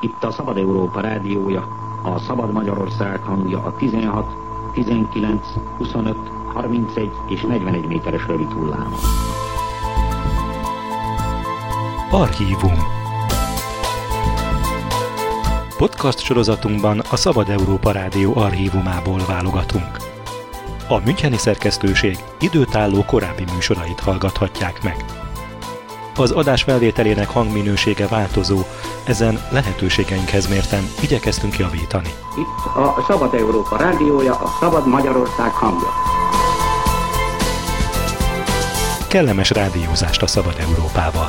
Itt a Szabad Európa rádiója, a Szabad Magyarország hangja a 16, 19, 25, 31 és 41 méteres rövid hullámon. Archívum. Podcast sorozatunkban a Szabad Európa Rádió archívumából válogatunk. A müncheni szerkesztőség időtálló korábbi műsorait hallgathatják meg. Az adás felvételének hangminősége változó, ezen lehetőségeinkhez mérten igyekeztünk javítani. Itt a Szabad Európa rádiója, a Szabad Magyarország hangja. Kellemes rádiózást a Szabad Európával!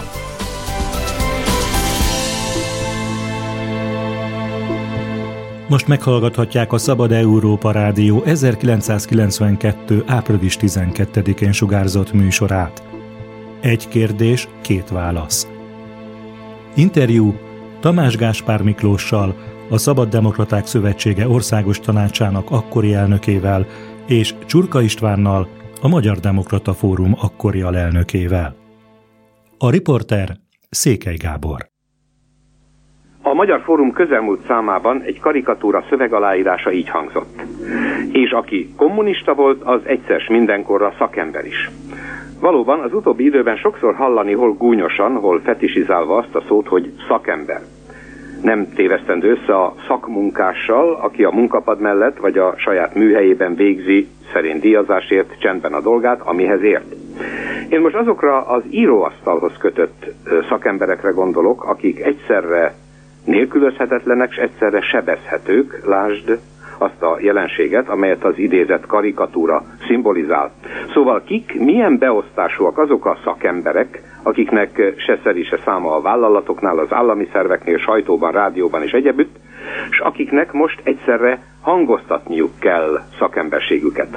Most meghallgathatják a Szabad Európa Rádió 1992. április 12-én sugárzott műsorát. Egy kérdés, két válasz. Interjú Tamás Gáspár Miklóssal, a Szabaddemokraták Szövetsége Országos Tanácsának akkori elnökével, és Csurka Istvánnal, a Magyar Demokrata Fórum akkori alelnökével. A riporter Székely Gábor. A Magyar Fórum közelmúlt számában egy karikatúra szövegaláírása így hangzott. És aki kommunista volt, az egyszer s mindenkorra szakember is. Valóban az utóbbi időben sokszor hallani hol gúnyosan, hol fetisizálva azt a szót, hogy szakember. Nem tévesztendő össze a szakmunkással, aki a munkapad mellett vagy a saját műhelyében végzi szerény díjazásért csendben a dolgát, amihez ért. Én most azokra az íróasztalhoz kötött szakemberekre gondolok, akik egyszerre nélkülözhetetlenek és egyszerre sebezhetők, lásd azt a jelenséget, amelyet az idézett karikatúra szimbolizál. Szóval kik, milyen beosztásúak azok a szakemberek, akiknek se szeri se száma a vállalatoknál, az állami szerveknél, sajtóban, rádióban és egyebütt, és akiknek most egyszerre hangoztatniuk kell szakemberségüket.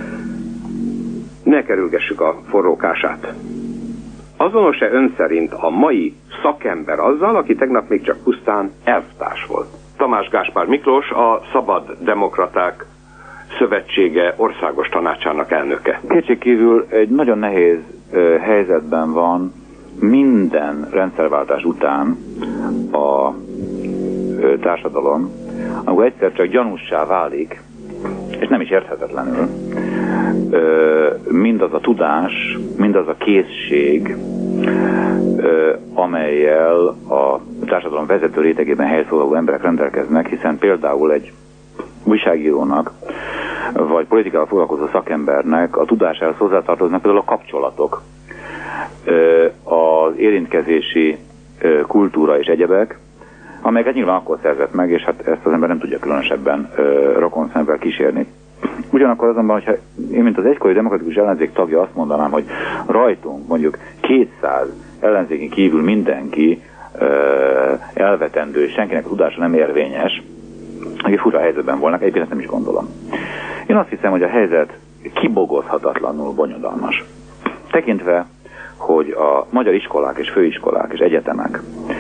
Ne kerülgessük a forrókását. Azonos-e ön szerint a mai szakember azzal, aki tegnap még csak pusztán elvtárs volt? Tamás Gáspár Miklós, a Szabaddemokraták Szövetsége Országos Tanácsának elnöke. Kétségkívül egy nagyon nehéz helyzetben van minden rendszerváltás után a társadalom, ahol egyszer csak gyanússá válik, és nem is érthetetlenül, mindaz a tudás, mindaz a készség, amellyel a társadalom vezető rétegében helyszólaló emberek rendelkeznek, hiszen például egy újságírónak, vagy politikával foglalkozó szakembernek a tudásához hozzátartoznak például a kapcsolatok, az érintkezési kultúra és egyebek, amelyeket nyilván akkor szerzett meg, és hát ezt az ember nem tudja különösebben rokon szemvel kísérni. Ugyanakkor azonban, hogyha én, mint az egykori demokratikus ellenzék tagja azt mondanám, hogy rajtunk mondjuk 200 ellenzéken kívül mindenki elvetendő, és senkinek a tudása nem érvényes, aki fura helyzetben volnak, egyébként nem is gondolom. Én azt hiszem, hogy a helyzet kibogozhatatlanul bonyodalmas. Tekintve, hogy a magyar iskolák és főiskolák és egyetemek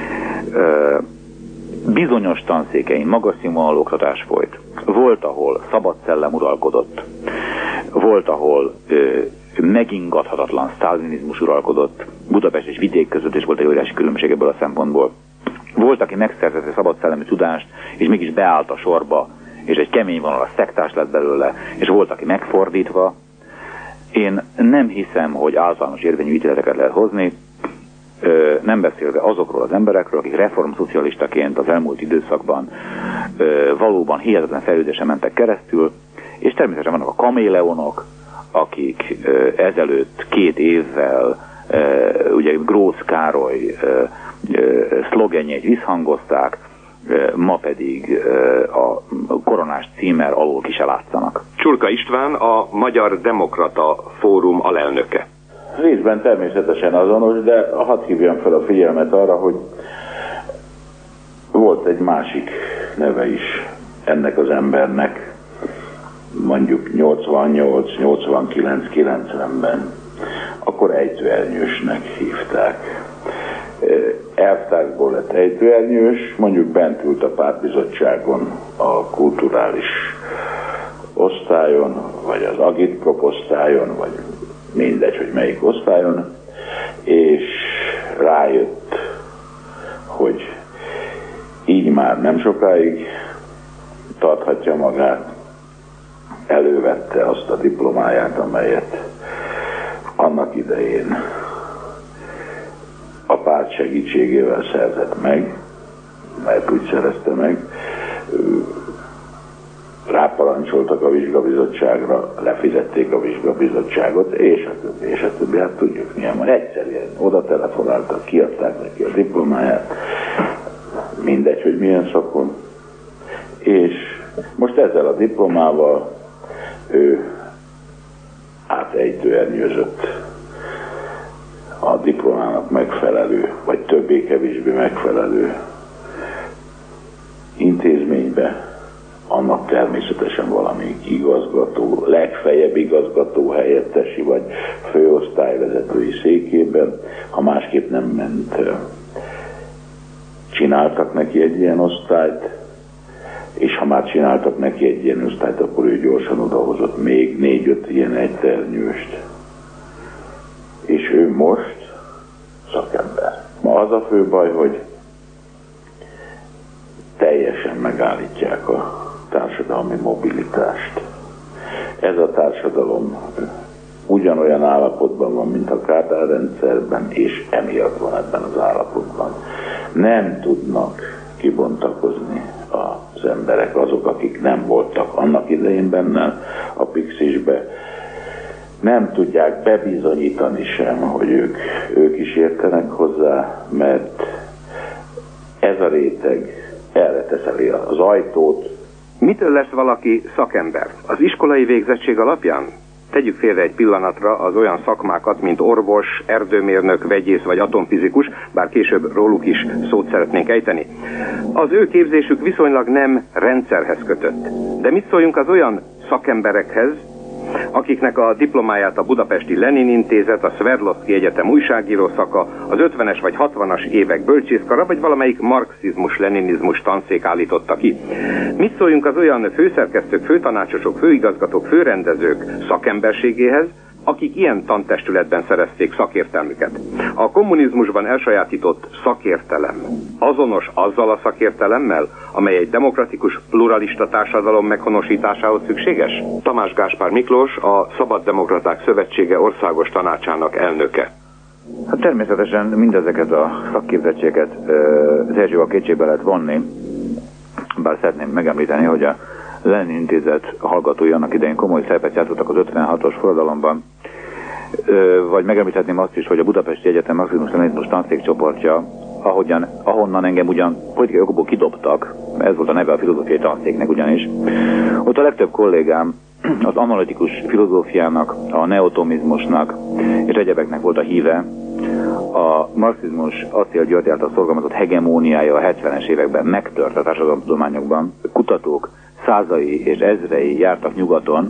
bizonyos tanszékein magas színvonalú oktatás folyt. Volt, ahol szabad szellem uralkodott. Volt, ahol megingathatatlan sztálinizmus uralkodott. Budapest és vidék között is volt egy óriási különbség ebből a szempontból. Volt, aki megszerzett szabad szellemi tudást, és mégis beállt a sorba, és egy kemény vonalas szektás lett belőle, és volt, aki megfordítva. Én nem hiszem, hogy általános érvényű ítéleteket lehet hozni, nem beszélve azokról az emberekről, akik reformszocialistaként az elmúlt időszakban valóban hihetetlen fejlődésen mentek keresztül, és természetesen vannak a kaméleonok, akik ezelőtt 2 évvel ugye Grósz Károly szlogenjeit visszhangozták, ma pedig a koronás címer alól ki se látszanak. Csurka István, a Magyar Demokrata Fórum alelnöke. Részben természetesen azonos, de hadd hívjam fel a figyelmet arra, hogy volt egy másik neve is ennek az embernek, mondjuk 88, 89, 90-ben. Akkor ejtőernyősnek hívták. Elvtársból lett ejtőernyős, mondjuk bent ült a pártbizottságon, a kulturális osztályon, vagy az agitprop osztályon, vagy mindegy, hogy melyik osztályon, és rájött, hogy így már már nem sokáig tarthatja magát, elővette azt a diplomáját, amelyet annak idején a párt segítségével szerzett meg, mert úgy szerezte meg, ráparancsoltak a vizsgabizottságra, lefizették a vizsgabizottságot, és a többi, hát tudjuk milyen van. Egyszerűen oda telefonáltak, kiadták neki a diplomáját, mindegy, hogy milyen szakon, és most ezzel a diplomával ő átejtőernyőzött a diplomának megfelelő, vagy többé-kevésbé megfelelő intézménybe, annak természetesen valamelyik igazgató, legfeljebb igazgató helyettesi, vagy főosztályvezetői székében, ha másképp nem ment, csináltak neki egy ilyen osztályt, és ha már csináltak neki egy ilyen osztályt, akkor ő gyorsan odahozott még 4-5 ilyen egyternyőst. És ő most szakember. Ma az a fő baj, hogy teljesen megállítják a társadalmi mobilitást. Ez a társadalom ugyanolyan állapotban van, mint a Kádár rendszerben, és emiatt van ebben az állapotban. Nem tudnak kibontakozni az emberek, azok, akik nem voltak annak idején benne a Pixisbe, nem tudják bebizonyítani sem, hogy ők is értenek hozzá, mert ez a réteg erre teszeli az ajtót. Mitől lesz valaki szakember? Az iskolai végzettség alapján? Tegyük félre egy pillanatra az olyan szakmákat, mint orvos, erdőmérnök, vegyész vagy atomfizikus, bár később róluk is szót szeretnénk ejteni. Az ő képzésük viszonylag nem rendszerhez kötött. De mit szóljunk az olyan szakemberekhez, akiknek a diplomáját a Budapesti Lenin Intézet, a Szverdlovszki Egyetem újságíró szaka, az 50-es vagy 60-as évek bölcsészkara, vagy valamelyik marxizmus-leninizmus tanszék állította ki? Mit szóljunk az olyan főszerkesztők, főtanácsosok, főigazgatók, főrendezők szakemberségéhez, akik ilyen tantestületben szerezték szakértelmüket? A kommunizmusban elsajátított szakértelem azonos azzal a szakértelemmel, amely egy demokratikus, pluralista társadalom meghonosításához szükséges? Tamás Gáspár Miklós, a Szabaddemokraták Szövetsége országos tanácsának elnöke. Hát természetesen mindezeket a szakképzettségeket az első a kétségbe lehet vonni, bár szeretném megemlíteni, hogy a Lenin Intézet hallgatói annak idején komoly szerepet játszottak az 56-os forradalomban, vagy megemlíthetném azt is, hogy a Budapesti Egyetem marxizmus-leninizmus tanszékcsoportja, ahonnan engem ugyan politikai okokból kidobtak, ez volt a neve a filozófiai tanszéknek ugyanis, ott a legtöbb kollégám az analitikus filozófiának, a neotomizmusnak és egyebeknek volt a híve. A marxizmus Acél György által szorgalmazott hegemóniája a 70-es években megtört a társadalomtudományokban. Kutatók százai és ezrei jártak nyugaton,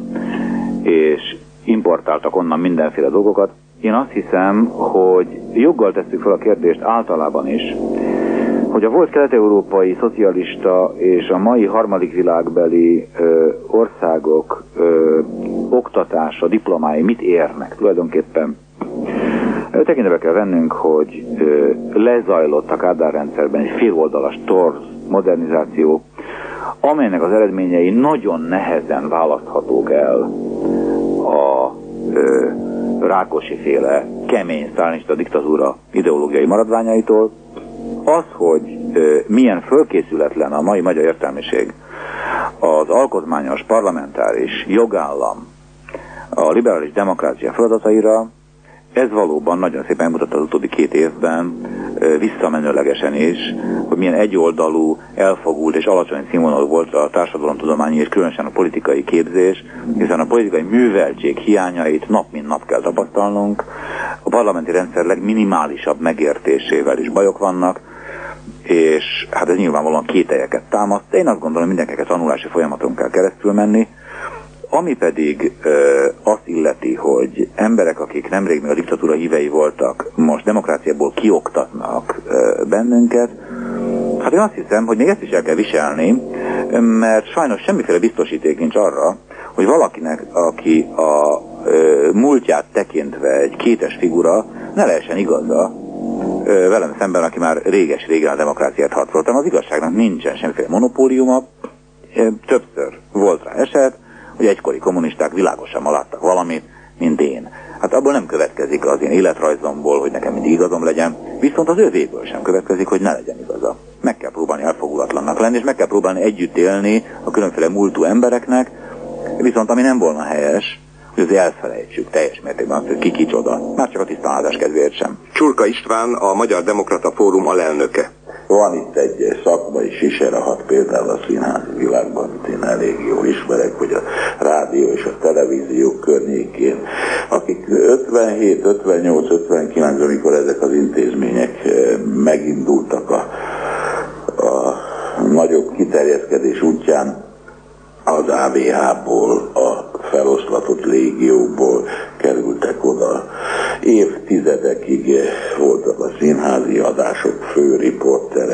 és importáltak onnan mindenféle dolgokat. Én azt hiszem, hogy joggal tesszük fel a kérdést általában is, hogy a volt kelet-európai szocialista és a mai harmadik világbeli országok oktatása, diplomái mit érnek tulajdonképpen. Tekintetbe kell vennünk, hogy lezajlott a Kádár rendszerben egy féloldalas torz modernizáció, amelynek az eredményei nagyon nehezen választhatók el a Rákosi-féle kemény sztálinista diktatúra ideológiai maradványaitól. Az, hogy milyen fölkészületlen a mai magyar értelmiség az alkotmányos, parlamentáris jogállam, a liberális demokrácia feladataira, ez valóban nagyon szépen mutatta az utóbbi 2 évben, visszamenőlegesen is, hogy milyen egyoldalú, elfogult és alacsony színvonalú volt a társadalomtudományi és különösen a politikai képzés, hiszen a politikai műveltség hiányait nap mint nap kell tapasztalnunk, a parlamenti rendszer legminimálisabb megértésével is bajok vannak, és hát ez nyilvánvalóan kételyeket támaszt. Én azt gondolom, mindenkinek tanulási folyamaton kell keresztül menni, ami pedig azt illeti, hogy emberek, akik nemrég még a diktatúra hívei voltak, most demokráciából kioktatnak bennünket, hát én azt hiszem, hogy még ezt is el kell viselni, mert sajnos semmiféle biztosíték nincs arra, hogy valakinek, aki a múltját tekintve egy kétes figura, ne lehessen igaza velem szemben, aki már réges-régen a demokráciát harcoltam, az igazságnak nincsen semmiféle monopóliuma. Többször volt rá eset, hogy egykori kommunisták világosan láttak valamit, mint én. Hát abból nem következik az én életrajzomból, hogy nekem mindig igazam legyen, viszont az ővéből sem következik, hogy ne legyen igaza. Meg kell próbálni elfogulatlannak lenni, és meg kell próbálni együtt élni a különféle múltú embereknek, viszont ami nem volna helyes, hogy azért elfelejtsük teljes mértékben azt, hogy ki kicsoda. Már csak a tisztánlátás kedvéért sem. Csurka István, a Magyar Demokrata Fórum alelnöke. Van itt egy szakmai siserahat például a színházi világban, amit én elég jól ismerek, hogy a rádió és a televízió környékén, akik 57, 58, 59, amikor ezek az intézmények megindultak a nagyobb kiterjeszkedés útján, az AVH-ból, a feloszlatott légióból kerültek oda. Évtizedekig voltak a színházi adások főriporter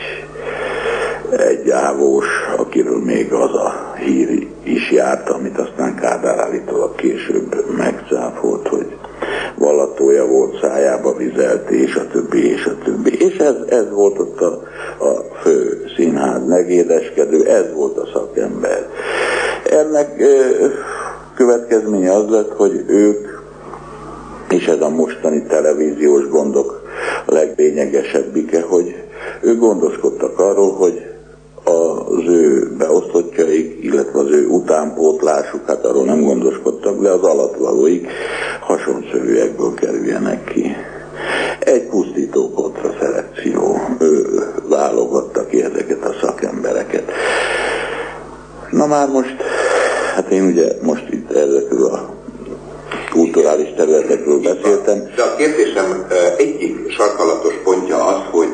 egy ávós, akiről még az a hír is járt, amit aztán Kádár állítólag később megcáfolt, hogy vallatója volt, szájába vizelt, és a többi, és a többi. És ez volt ott a fő színház megédeskedő, ez volt a szakember. Ennek következménye az lett, hogy ők, és ez a mostani televíziós gondok leglényegesebbike, hogy ők gondoskodtak arról, hogy az ő beosztottjaik, illetve az ő utánpótlásuk, hát arról nem gondoskodtak, de az alattvalóik hasonszörűekből kerüljenek ki. Egy pusztító kontra szelekció válogatta ki ezeket a szakembereket. Na már most, hát én ugye most itt ezekről a kulturális területekről beszéltem. De a kérdésem egyik sarkalatos pontja az, hogy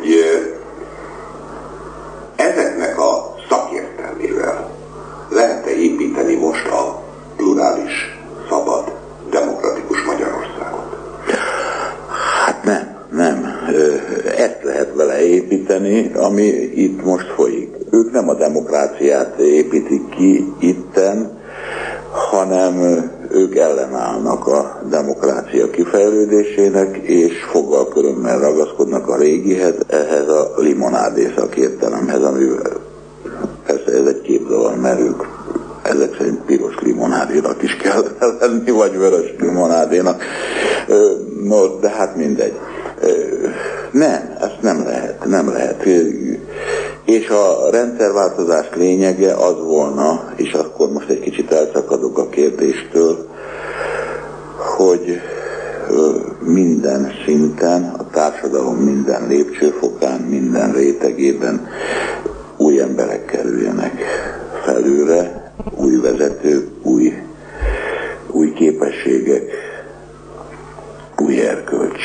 ezeknek a szakértelmével lehet-e építeni most a plurális, szabad, demokratikus Magyarországot? Hát nem. Ezt lehet vele építeni, ami itt most folyik. Ők nem a demokráciát építik ki itten, hanem ők ellenállnak a demokrácia kifejlődésének, és foggalkörömmel ragaszkodnak a régihez, ehhez a limonádé szakértelemhez, amivel persze ez egy képzavar, mert ők ezek szerint piros limonádénak is kell lenni, vagy vörös limonádénak. No, de hát mindegy. Nem, ezt nem lehet. És a rendszerváltozás lényege az volna, és akkor most egy kicsit elszakadok a kérdéstől, hogy minden szinten, a társadalom minden lépcsőfokán, minden rétegében új emberek kerüljenek felőle, új vezetők, új képességek, új erkölcs.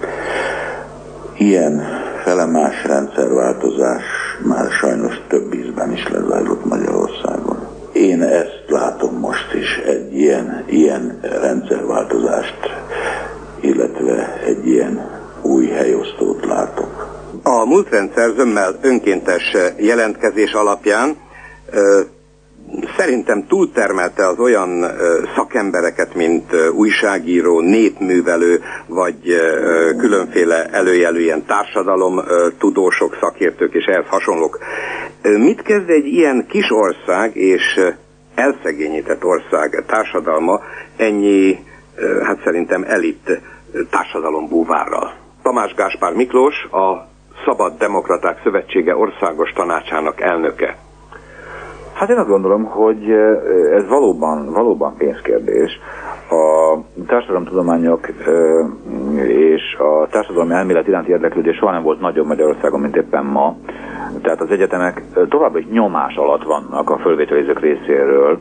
Ilyen felemás rendszerváltozás már sajnos több ízben is lezajlott Magyarországon. Én ezt látom most is, egy ilyen rendszerváltozást, illetve egy ilyen új helyosztót látok. A múltrendszer zömmel önkéntes jelentkezés alapján szerintem túltermelte az olyan szakembereket, mint újságíró, népművelő, vagy különféle előjelű ilyen társadalomtudósok, szakértők és ehhez hasonlók. Mit kezd egy ilyen kis ország és elszegényített ország társadalma ennyi, hát szerintem elit társadalombúvárral? Tamás Gáspár Miklós, a Szabad Demokraták Szövetsége Országos Tanácsának elnöke. Hát én azt gondolom, hogy ez valóban pénzkérdés. A társadalomtudományok és a társadalmi elmélet iránti érdeklődés soha nem volt nagyobb Magyarországon, mint éppen ma. Tehát az egyetemek továbbra is nyomás alatt vannak a fölvételizők részéről.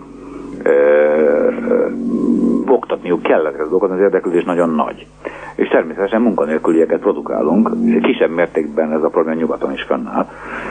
Oktatniuk kell ezeket az dolgokat, az érdeklődés nagyon nagy. És természetesen munkanélkülieket produkálunk. Kisebb mértékben ez a probléma nyugaton is fennáll.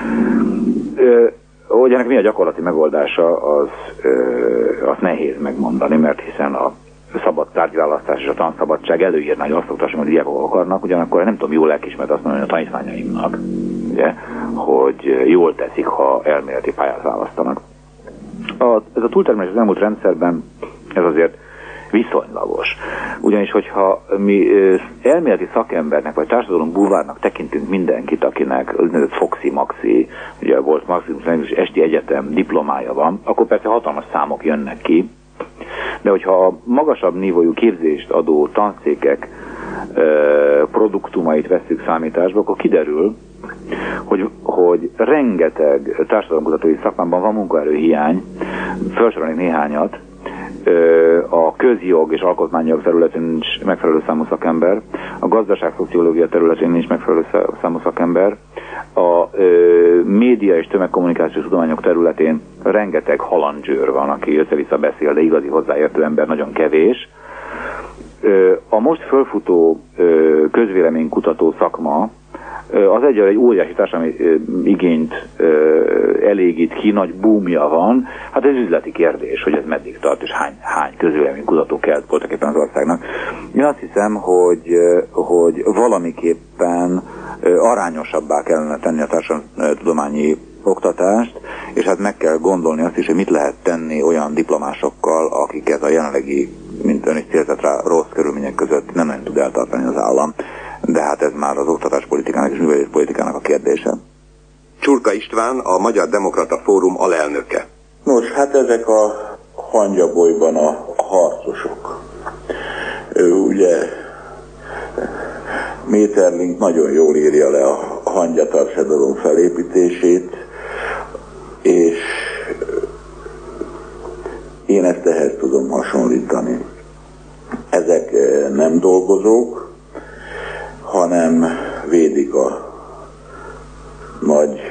Hogy ennek mi a gyakorlati megoldása, azt nehéz megmondani, mert hiszen a szabad tárgyválasztás és a tanszabadság előírna, hogy azt oktassam, hogy diákok akarnak, ugyanakkor nem tudom jól lelkismert azt mondani a tanítványaimnak, ugye, hogy jól teszik, ha elméleti pályát választanak. Ez a túltermelés az elmúlt rendszerben, ez azért viszonylagos. Ugyanis, hogyha mi elméleti szakembernek, vagy társadalom bulvárnak tekintünk mindenkit, akinek úgynevezett Foxy-Maxi, ugye volt Maximus Esti Egyetem diplomája van, akkor persze hatalmas számok jönnek ki, de hogyha a magasabb nívójú képzést adó tanszékek produktumait vesszük számításba, akkor kiderül, hogy rengeteg társadalomkutatói szakmában van munkaerőhiány, felsorolni néhányat, a közjog és alkotmányjog területén nincs megfelelő számú szakember, a gazdaságszociológia területén nincs megfelelő számú szakember, a média és tömegkommunikációs tudományok területén rengeteg halandzsőr van, aki össze-vissza beszél, de igazi hozzáértő ember nagyon kevés. A most fölfutó közvéleménykutató szakma az egy óriási társadalmi igényt elégít ki, nagy boomja van. Hát ez üzleti kérdés, hogy ez meddig tart, és hány közvéleménykutató kell voltaképpen az országnak. Én azt hiszem, hogy valamiképpen arányosabbá kellene tenni a társadalomtudományi oktatást, és hát meg kell gondolni azt is, hogy mit lehet tenni olyan diplomásokkal, akiket a jelenlegi, mint ön is célzott rá, rossz körülmények között nem tud eltartani az állam. De hát ez már az oktatáspolitikának és műveléspolitikának a kérdése. Csurka István, a Magyar Demokrata Fórum alelnöke. Nos, hát ezek a hangyabolyban a harcosok. Ugye Méterlink nagyon jól írja le a hangyatársadalom felépítését, és én ezt ehhez tudom hasonlítani. Ezek nem dolgozók, hanem védik a nagy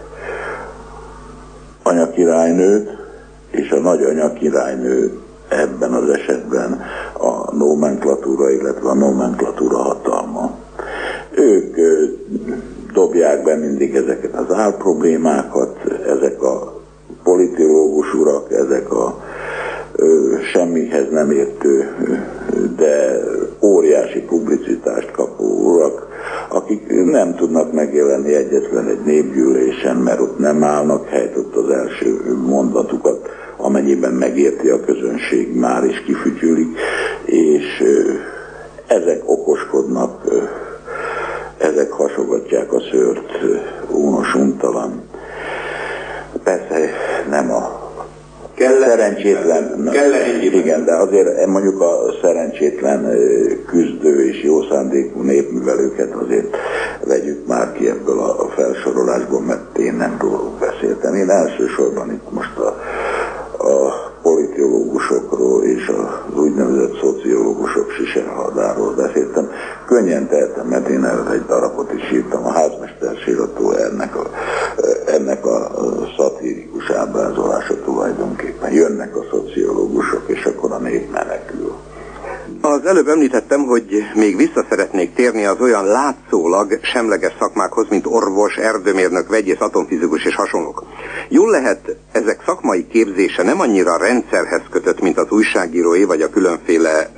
anyakirálynőt, és a nagy anyakirálynő ebben az esetben a nomenklatúra, illetve a nomenklatúra hatalma. Ők dobják be mindig ezeket az álproblémákat, ezek a politológus urak, ezek a semmihez nem értő, de óriási publicitást kapó urak, akik nem tudnak megjelenni egyetlen egy népgyűlésen, mert ott nem állnak helyt, ott az első mondatukat, amennyiben megérti a közönség, már is kifütyülik, és ezek okoskodnak, ezek hasogatják a szőrt, ónos-untalan. Persze nem a szerencsétlen, igen, de azért mondjuk a szerencsétlen küzdő és jó szándékú népművelőket azért vegyük már ki ebből a felsorolásból, mert én nem róluk beszéltem. Én elsősorban itt most a politológusokról és az úgynevezett szociológusok siserhadáról beszéltem. Könnyen tehetem, mert én egy darabot is írtam, a házmester sírató ennek a szatirikus ábrázolása tulajdonképpen. Jönnek a szociológusok, és akkor a nép menekül. Az előbb említettem, hogy még vissza szeretnék térni az olyan látszólag semleges szakmákhoz, mint orvos, erdőmérnök, vegyész, atomfizikus és hasonlók. Jól lehet, ezek szakmai képzése nem annyira rendszerhez kötött, mint az újságíróé, vagy a különféle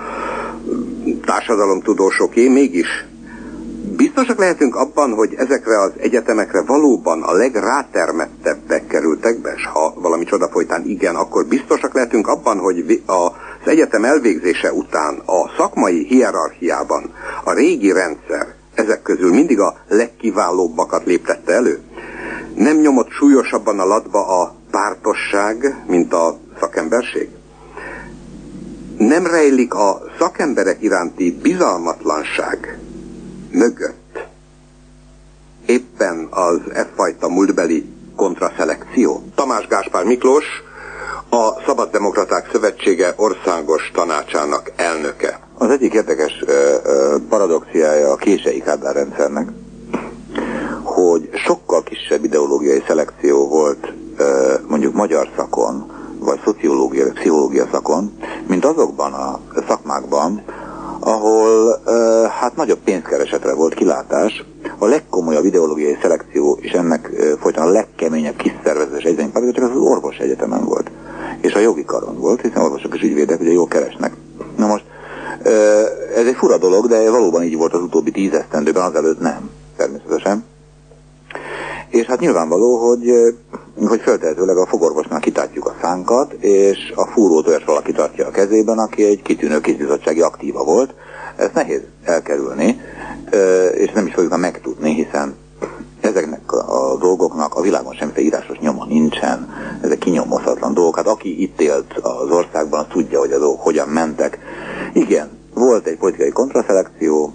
társadalomtudósoké, mégis biztosak lehetünk abban, hogy ezekre az egyetemekre valóban a legrátermettebbek kerültek be, és ha valami csoda folytán igen, akkor biztosak lehetünk abban, hogy az egyetem elvégzése után a szakmai hierarchiában a régi rendszer ezek közül mindig a legkiválóbbakat léptette elő. Nem nyomott súlyosabban a latba a pártosság, mint a szakemberség? Nem rejlik a szakemberek iránti bizalmatlanság mögött éppen az effajta múltbeli kontraszelekció? Tamás Gáspár Miklós, a Szabaddemokraták Szövetsége országos tanácsának elnöke. Az egyik érdekes paradoxiája a kései Kádár rendszernek, hogy sokkal kisebb ideológiai szelekció volt mondjuk magyar szakon, vagy szociológia, vagy pszichológia szakon, mint azokban a szakmákban, ahol hát nagyobb pénzkeresetre volt kilátás. A legkomolyabb ideológiai szelekció, és ennek folyton a legkeményebb kiszervezés egyetemi csak az orvos egyetemen volt. És a jogi karon volt, hiszen orvosok és ügyvédek ugye jól keresnek. Na most, ez egy fura dolog, de valóban így volt az utóbbi 10 esztendőben, azelőtt nem, természetesen. És hát nyilvánvaló, hogy feltehetőleg a fogorvosnál már kitártjuk a szánkat, és a fúrót olyas valaki tartja a kezében, aki egy kitűnő kisbizottsági aktíva volt. Ezt nehéz elkerülni, és nem is fogjuk megtudni, hiszen ezeknek a dolgoknak a világon semmiféle írásos nyoma nincsen, ezek kinyomozhatlan dolgok. Hát aki itt élt az országban, az tudja, hogy a dolgok hogyan mentek. Igen, volt egy politikai kontraszelekció,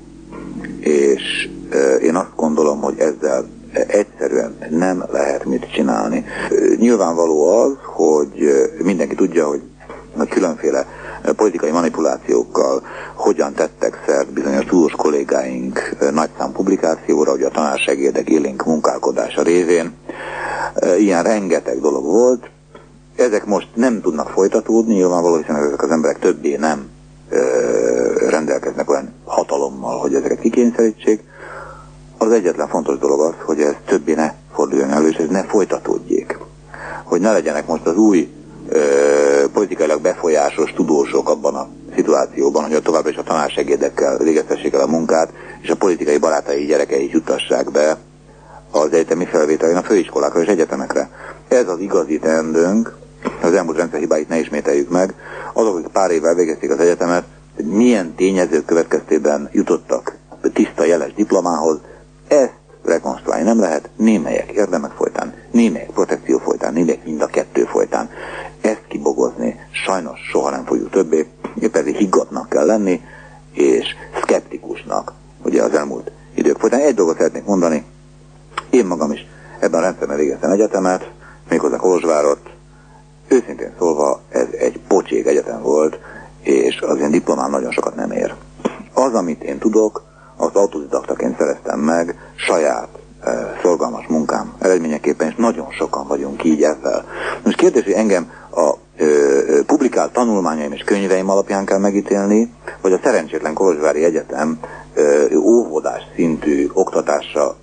és én azt gondolom, hogy ezzel egyszerűen nem lehet mit csinálni. Nyilvánvaló az, hogy mindenki tudja, hogy a különféle politikai manipulációkkal hogyan tettek szert bizonyos tudós kollégáink nagyszám publikációra, hogy a tanársegédek élénk munkálkodása révén. Ilyen rengeteg dolog volt. Ezek most nem tudnak folytatódni, nyilvánvaló, hiszen ezek az emberek többé nem rendelkeznek olyan hatalommal, hogy ezeket kikényszerítsék. Az egyetlen fontos dolog az, hogy ez többé ne forduljon elő, és ez ne folytatódjék. Hogy ne legyenek most az új politikailag befolyásos tudósok abban a szituációban, hogy továbbra is a tanársegédekkel végeztessék el a munkát, és a politikai barátai gyerekei jutassák be az egyetemi felvételén a főiskolákra és egyetemekre. Ez az igazi teendőnk, az elmúlt rendszerhibáit ne ismételjük meg. Azok, akik pár évvel végezték az egyetemet, milyen tényezők következtében jutottak tiszta jeles diplomához, ezt rekonstruálni nem lehet, némelyek érdemek folytán, némelyek protekció folytán, némelyek mind a kettő folytán. Ezt kibogozni sajnos soha nem fogjuk többé, épp ezért higgadtnak kell lenni, és szkeptikusnak, ugye az elmúlt idők folytán. Egy dolgot szeretnék mondani, én magam is ebben a rendszerben végeztem egyetemet, méghozzá Kolozsvárot. Őszintén szólva ez egy pocsék egyetem volt, és az én diplomám nagyon sokat nem ér. Az, amit én tudok, azt autodidaktaként szereztem meg saját szorgalmas munkám eredményeképpen, és nagyon sokan vagyunk így ezzel. Most kérdés, hogy engem a publikált tanulmányaim és könyveim alapján kell megítélni, vagy a szerencsétlen Kolozsvári Egyetem óvodás szintű oktatása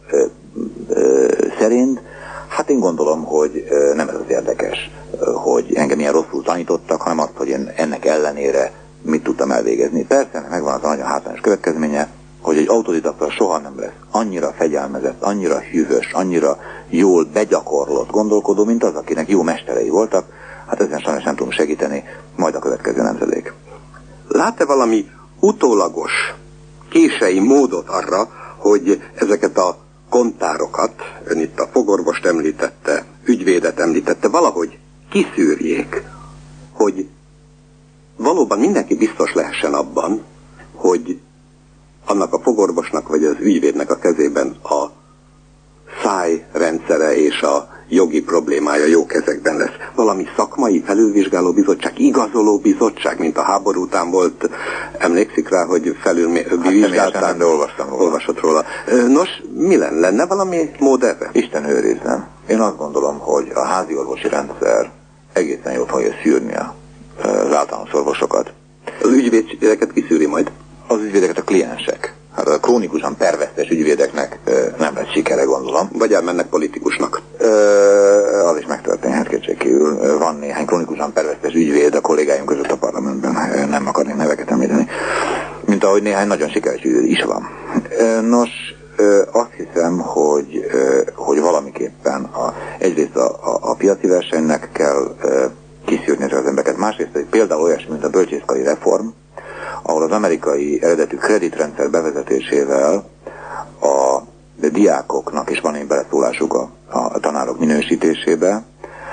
szerint. Hát én gondolom, hogy nem ez az érdekes, hogy engem ilyen rosszul tanítottak, hanem azt, hogy én ennek ellenére mit tudtam elvégezni. Persze, megvan az a nagyon hátrányos következménye, hogy egy autodidakta soha nem lesz annyira fegyelmezett, annyira hűvös, annyira jól begyakorlott gondolkodó, mint az, akinek jó mesterei voltak. Hát ezen sajnos nem tudunk segíteni, majd a következő nemzedék. Lát-e valami utólagos, kései módot arra, hogy ezeket a kontárokat, ön itt a fogorvost említette, ügyvédet említette, valahogy kiszűrjék, hogy valóban mindenki biztos lehessen abban, hogy annak a fogorvosnak vagy az ügyvédnek a kezében a szájrendszere és a jogi problémája jó kezekben lesz. Valami szakmai felülvizsgáló bizottság, igazoló bizottság, mint a háború után volt, emlékszik rá, hogy felülvizsgálták, de olvasott róla. Nos, mi lenne valami mód erre? Isten őrizzen. Én azt gondolom, hogy a házi orvosi rendszer egészen jól fogja szűrni az általános orvosokat. Az ügyvédeket kiszűri majd? Az ügyvédeket a kliensek. Hát a krónikusan pervesztes ügyvédeknek nem lesz sikere, gondolom. Vagy elmennek politikusnak. Az is megtörténhet kétségkívül. Van néhány krónikusan pervesztes ügyvéd a kollégáim között a parlamentben, nem akarnék neveket említeni. Mint ahogy néhány nagyon sikeres ügyvéd is van. Nos, azt hiszem, hogy valamiképpen egyrészt a piaci versenynek kell kiszűrni az embereket, másrészt például olyasmi, mint a bölcsészkari reform, ahol az amerikai eredetű kreditrendszer bevezetésével a diákoknak is van egy beleszólásuk a tanárok minősítésébe,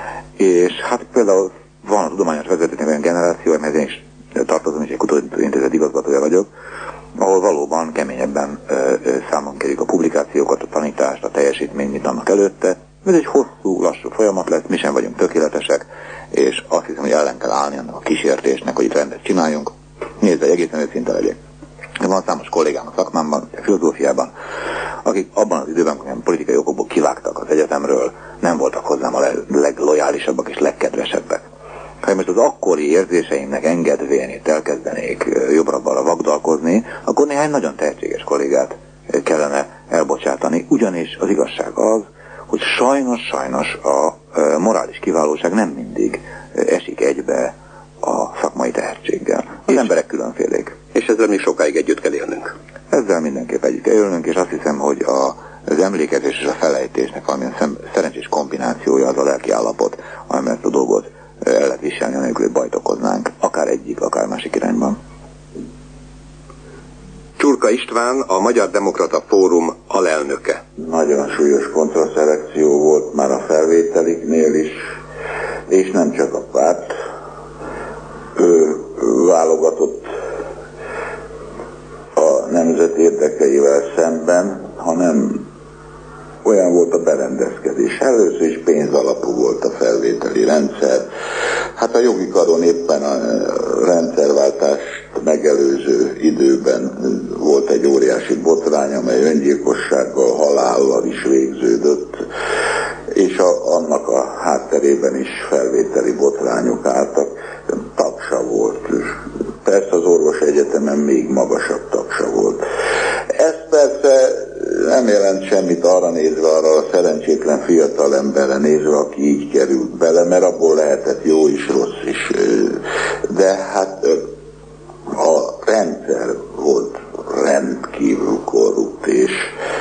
és hát például van a tudományos vezetőnek olyan generáció, amelyhez én is tartozom, és egy kutatóintézet igazgatója vagyok, ahol valóban keményebben számon kérjük a publikációkat, a tanítást, a teljesítményt, mint annak előtte. Ez egy hosszú, lassú folyamat lesz, mi sem vagyunk tökéletesek, és azt hiszem, hogy ellen kell állni annak a kísértésnek, hogy itt rendet csináljunk. Nézd, hogy egészen őszinte legyek. Van számos kollégám a szakmámban, a filozófiában, akik abban az időben, amikor politikai okokból kivágtak az egyetemről, nem voltak hozzám a leglojálisabbak és legkedvesebbek. Ha most az akkori érzéseimnek engedvén itt elkezdenék jobbra-balra vagdalkozni, akkor néhány nagyon tehetséges kollégát kellene elbocsátani. Ugyanis az igazság az, hogy sajnos a morális kiválóság nem mindig esik egybe a szakmai tehetséggel. Az emberek különfélék. És ezzel még sokáig együtt kell élnünk. Ezzel mindenképp együtt kell élnünk, és azt hiszem, hogy a Az emlékezés és a felejtésnek valamilyen szerencsés kombinációja az a lelki állapot, amiben ezt a dolgot el lehet viselni, anélkül, hogy bajt okoznánk, akár egyik, akár másik irányban. Csurka István, a Magyar Demokrata Fórum alelnöke. Nagyon súlyos kontraszelekció volt már a felvételiknél is, és nem csak a párt válogatott a nemzet érdekeivel szemben, hanem olyan volt a berendezkedés. Először is pénzalapú volt a felvételi rendszer. Hát a jogi karon éppen a rendszerváltást megelőző időben volt egy óriási botrány, amely öngyilkossággal, halállal is végződött, és annak a hátterében is felvételi botrányok álltak. Tagsa volt. Persze az orvosegyetemen még magasabb tagsa volt. Ez persze nem jelent semmit arra nézve, arra a szerencsétlen fiatal emberre nézve, aki így került bele, mert abból lehetett jó is, rossz is. De hát a rendszer volt rendkívül korrupt, és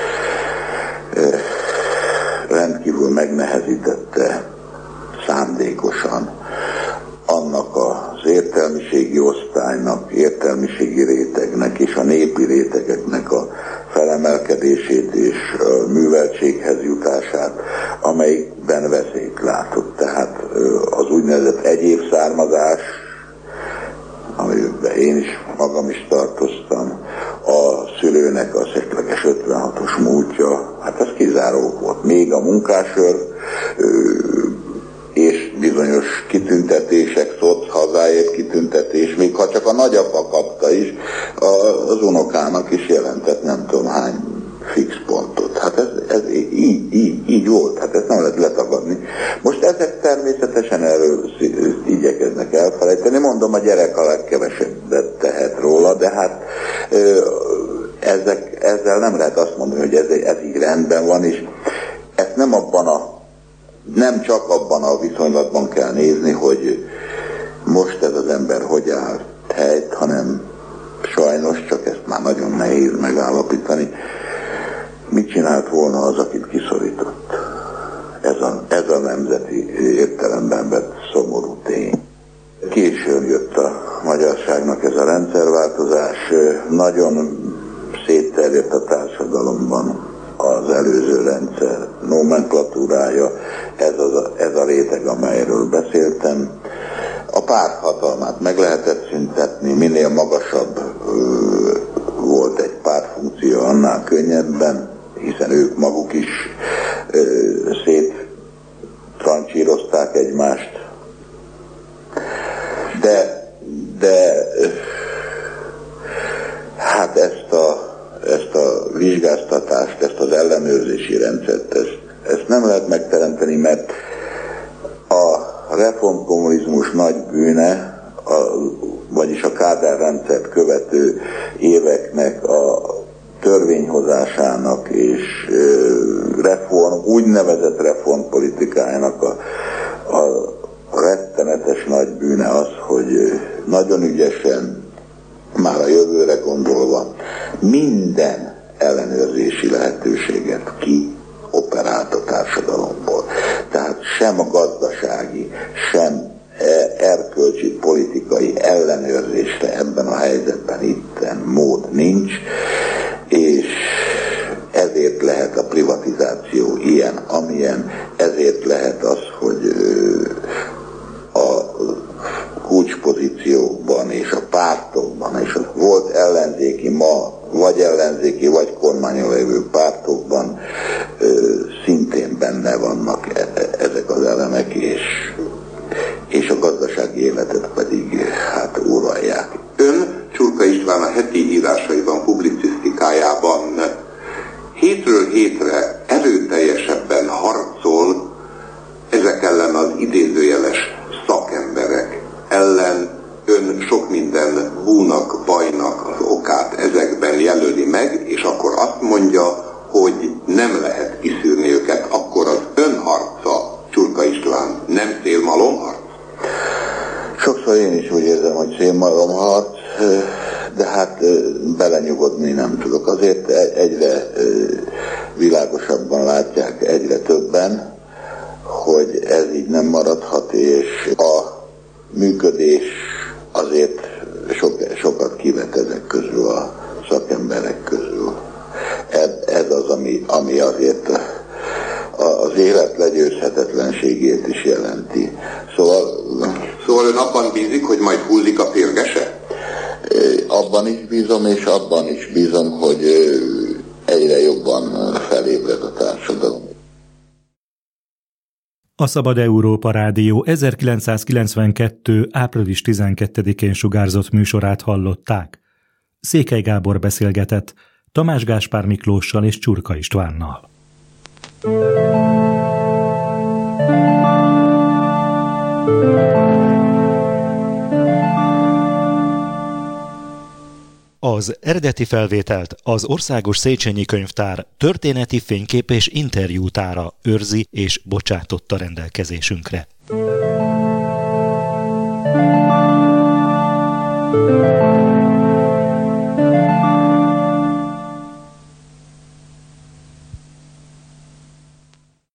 rendkívül megnehezítette szándékosan annak az értelmiségi osztálynak, értelmiségi rétegnek és a népi rétegeknek a felemelkedését és a műveltséghez jutását, amelyikben veszélyt látott. Tehát az úgynevezett egyéb származás, amiben én is magam is tartoztam, a szülőnek az esetleges 56-os múltja, hát ez kizáró volt. Még a munkásőr és bizonyos kitüntetések, hazáért kitüntetés, még ha csak a nagyapa kapta is, az unokának is jelentett nem tudom hány fix pontot. Hát ez így volt, hát ezt nem lehet letagadni. Most ezek természetesen erről igyekeznek elfelejteni, mondom, a gyerek a legkevesebbet tehet róla, de hát ezzel nem lehet azt mondani, hogy ez így rendben van, és ezt nem csak abban a viszonylatban kell nézni, hogy most ez az ember hogy áll helyt, hanem sajnos, csak ezt már nagyon nehéz megállapítani, mit csinált volna az, akit kiszorított. Ez a nemzeti értelemben vett szomorú tény. Későn jött a magyarságnak ez a rendszerváltozás, nagyon szétterjedt a társadalomban az előző rendszer nomenklatúrája, ez a réteg, amelyről beszéltem. A párt hatalmát meg lehetett szüntetni, minél magasabb volt egy pártfunkció, annál könnyebben, hiszen ők maguk is széttrancsírozták egymást. De hát ezt a vizsgáztatást, ezt az ellenőrzési rendszert, ezt nem lehet megteremteni, mert a reformkommunizmus nagy bűne, vagyis a Kádár rendszert követő éveknek a törvényhozásának és úgynevezett reformpolitikájának a rettenetes nagy bűne az, hogy nagyon ügyesen, már a jövőre gondolva, minden ellenőrzési lehetőséget kioperált a társadalomból. Tehát sem a gazdasági, sem erkölcsi, politikai ellenőrzésre ebben a helyzetben itten mód nincs, és ezért lehet a privatizáció ilyen, amilyen, ezért lehet az, hogy a kulcspozíciókban és a pártokban, és volt ellenzéki, ma vagy ellenzéki, vagy kormányon lévő pártokban szintén benne vannak ezek az elemek, és a gazdasági életet pedig hát uralják. Ön, Csurka István, a heti írásaiban, publicisztikájában hétről hétre erőteljesebben harcol ezek ellen az idézőjeles szakemberek ellen. Ön sok minden búnak, bajnak az okát ezekben jelöli meg, és akkor azt mondja, hogy nem lehet kiszűrni őket. Akkor az önharca, Csurka István, nem szélmalomharc? Sokszor én is úgy érzem, hogy szélmalomharc, de hát belenyugodni nem tudok. Azért egyre világosabban látják egyre többen, hogy ez így nem maradhat, és a működés azért sokat kivet ezek közül, a szakemberek közül. Ez az, ami azért az élet legyőzhetetlenségét is jelenti. Szóval ön abban bízik, hogy majd hullik a férgese? Abban is bízom, és abban is bízom, hogy egyre jobban felébred a társadalom. A Szabad Európa Rádió 1992. április 12-én sugárzott műsorát hallották. Székely Gábor beszélgetett Tamás Gáspár Miklóssal és Csurka Istvánnal. Az eredeti felvételt az Országos Széchenyi Könyvtár történeti fénykép és interjútára őrzi és bocsátotta rendelkezésünkre.